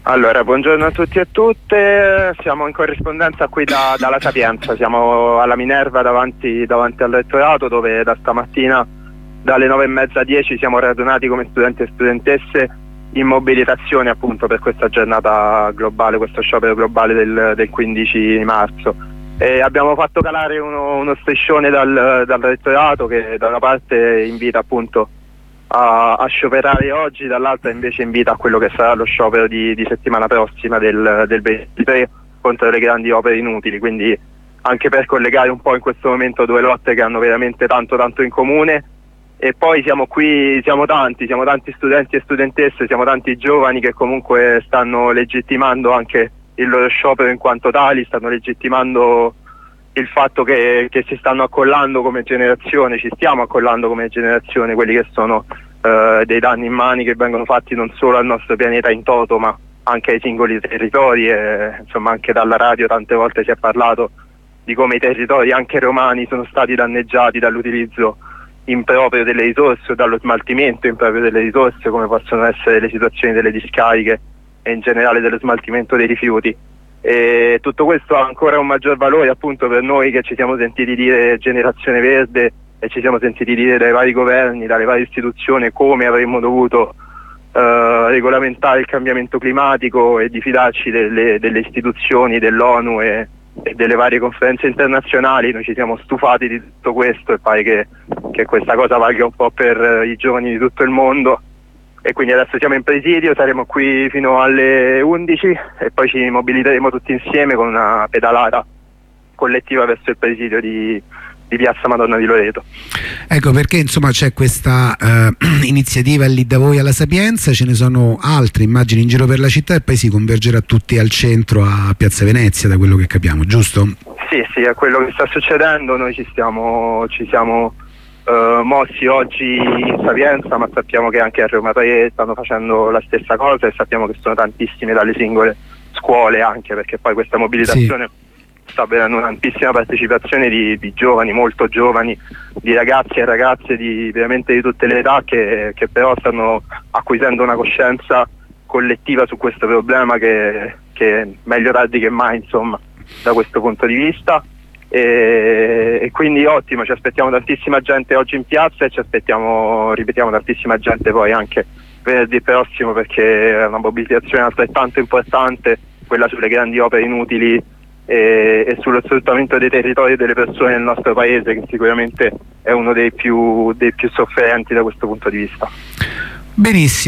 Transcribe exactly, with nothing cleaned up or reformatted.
Allora, buongiorno a tutti e a tutte, siamo in corrispondenza qui da, dalla Sapienza, siamo alla Minerva davanti, davanti al rettorato, dove da stamattina dalle nove e mezza a dieci siamo radunati come studenti e studentesse in mobilitazione appunto per questa giornata globale, questo sciopero globale del, del quindici marzo. E abbiamo fatto calare uno, uno striscione dal, dal rettorato che da una parte invita appunto A, a scioperare oggi, dall'altra invece invita a quello che sarà lo sciopero di, di settimana prossima del, del ventitré contro le grandi opere inutili, quindi anche per collegare un po' in questo momento due lotte che hanno veramente tanto tanto in comune. E poi siamo qui, siamo tanti, siamo tanti studenti e studentesse, siamo tanti giovani che comunque stanno legittimando anche il loro sciopero in quanto tali, stanno legittimando il fatto che, che si stanno accollando come generazione, ci stiamo accollando come generazione quelli che sono eh, dei danni immani che vengono fatti non solo al nostro pianeta in toto ma anche ai singoli territori. E, insomma, anche dalla radio tante volte si è parlato di come i territori anche romani sono stati danneggiati dall'utilizzo improprio delle risorse o dallo smaltimento improprio delle risorse, come possono essere le situazioni delle discariche e in generale dello smaltimento dei rifiuti. E tutto questo ha ancora un maggior valore appunto per noi che ci siamo sentiti dire generazione verde e ci siamo sentiti dire dai vari governi, dalle varie istituzioni come avremmo dovuto eh, regolamentare il cambiamento climatico e di fidarci delle, delle istituzioni, dell'ONU e, e delle varie conferenze internazionali. Noi ci siamo stufati di tutto questo e pare che, che questa cosa valga un po' per i giovani di tutto il mondo. E quindi adesso siamo in presidio, saremo qui fino alle undici e poi ci mobiliteremo tutti insieme con una pedalata collettiva verso il presidio di, di Piazza Madonna di Loreto. Ecco perché insomma c'è questa eh, iniziativa lì da voi alla Sapienza, ce ne sono altre immagini in giro per la città e poi si convergerà tutti al centro a Piazza Venezia, da quello che capiamo, giusto? Sì, sì, è quello che sta succedendo. Noi ci stiamo, ci siamo Uh, mossi oggi in Sapienza, ma sappiamo che anche a Roma tre stanno facendo la stessa cosa e sappiamo che sono tantissime dalle singole scuole, anche perché poi questa mobilitazione sì. sta avendo una tantissima partecipazione di, di giovani, molto giovani, di ragazzi e ragazze di veramente di tutte le età che, che però stanno acquisendo una coscienza collettiva su questo problema che, che è meglio tardi che mai, insomma, da questo punto di vista. E, e quindi ottimo, ci aspettiamo tantissima gente oggi in piazza e ci aspettiamo, ripetiamo, tantissima gente poi anche venerdì prossimo, perché è una mobilitazione altrettanto importante, quella sulle grandi opere inutili e, e sullo sfruttamento dei territori e delle persone nel nostro paese, che sicuramente è uno dei più, dei più sofferenti da questo punto di vista. Benissimo.